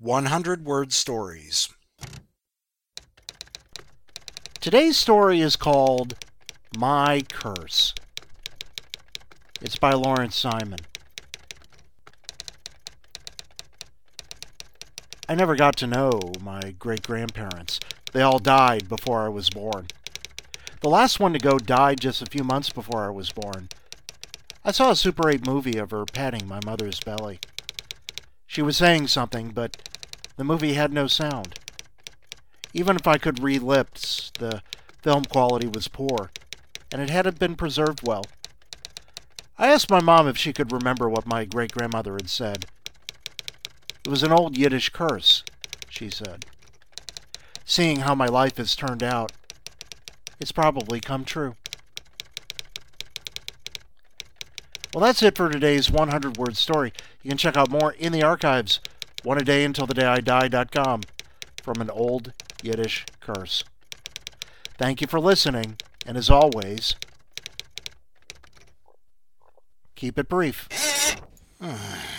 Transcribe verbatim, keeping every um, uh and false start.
one hundred Word Stories. Today's story is called My Curse. It's by Lawrence Simon. I never got to know my great-grandparents. They all died before I was born. The last one to go died just a few months before I was born. I saw a Super eight movie of her patting my mother's belly. She was saying something, but the movie had no sound. Even if I could read lips, the film quality was poor, and it hadn't been preserved well. I asked my mom if she could remember what my great-grandmother had said. It was an old Yiddish curse, she said. Seeing how my life has turned out, it's probably come true. Well, that's it for today's one hundred Word Story. You can check out more in the archives, one a day until the day I die dot com, from an old Yiddish curse. Thank you for listening, and as always, keep it brief.